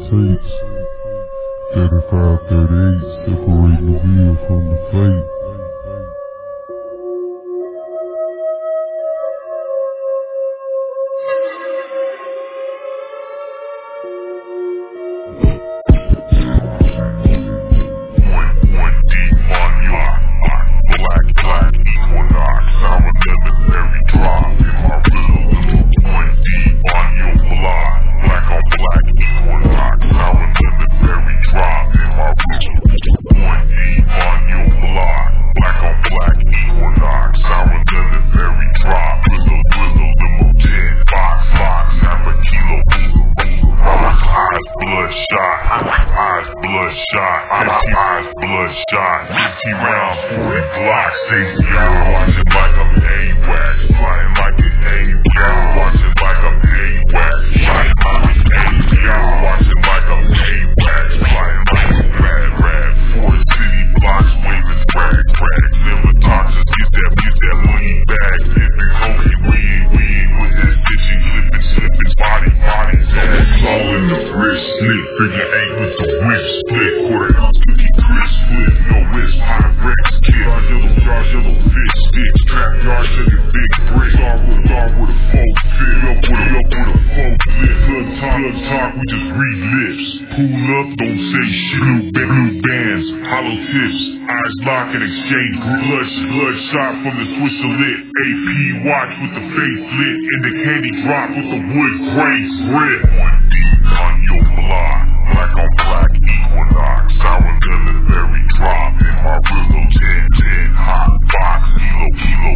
tapes. 35, 38, separating the real from the fake. Bloodshot, 50 rounds, 40 blocks, safety on. Watching like I'm AWACS, flying like an AWACS. Watching like I'm AWACS, flying like an AWACS. Watching like I'm AWACS, flying like a rad. 4 city blocks, waving brag. Liver toxins, get that money back. Flipping cocaine, we ain't with that stitching, slipping, body tag. All in the wrist, slit, figure 8 with the whip split. Quarter ounce cookie crisp, flip, no wrist, high Rex, kid. Yellow fish, sticks, trap yard, sugar big brick. Star with a folk fit, up with a folk lip. Blood talk, we just read lips. Pull up, don't say shit. Blue bands, hollow tips, eyes lock and exchange blood shot from the Swisher lit. AP watch with the face lit, and the candy drop with the wood grace grip. One deep on your block, black on black equinox, sour lemon berry drop in my Rillo 10, hot box, kilo,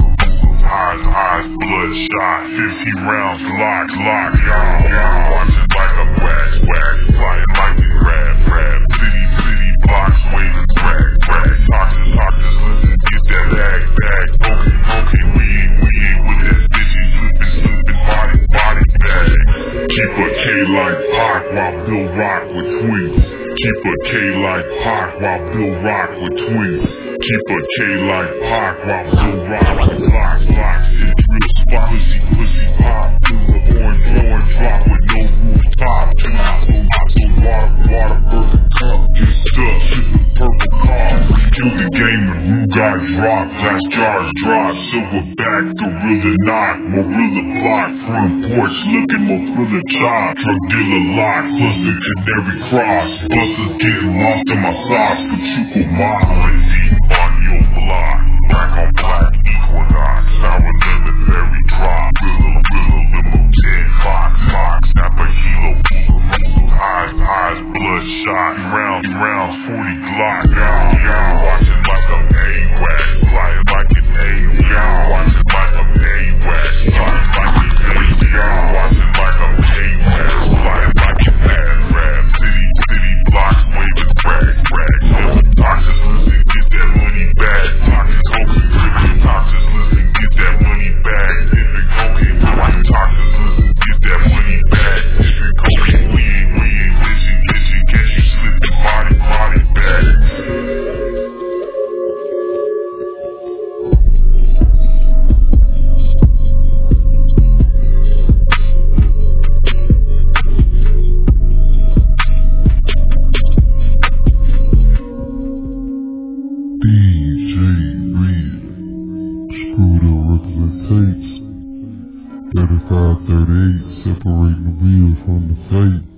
eyes, bloodshot, 50 rounds, lock, y'all watching like a wax, flying like a rad, city blocks, waving brag, toxins, listen, get that bag, okay, we ain't with that bitchy, slipping, body bag. Keep a K like Pac while Bill rock with twins. Keep a K like Pac while Bill rock with twins. Keep a K like Pac while Bill rock with locks, shit real spot, pussy pop. The orange drop with no rooftop. So water burger cup, get stuck, shit with purple car. Kill the game when Rue got dropped, glass jars drop, silverback, gorilla knock, Morilla block, front porch looking Morilla chop, drug dealer lock, plus the canary cross, busters getting lost in my socks, Pachuco mob, on your block, black on black equinox, sour lemon berry drop, Rillo limo 10, box, snap a kilo, eyes, bloodshot, rounds, 40 Glock, y'all watching like I'm AWACS, flying like an AWACS, watching like I'm AWACS, flying like an AWACS, watching like I'm AWACS, flying like an rad, city blocks, waving brag, liver toxins, listen, get that money back, toxins, open, dripping toxins, listen, get that money back, dipping cocaine, toxins, listen, get that money back, dipping cocaine, we ain't glitching, catch you slipping, body bag. DJ Red, Screwed Up Records tapes. 35, 38, separating the real from the fake.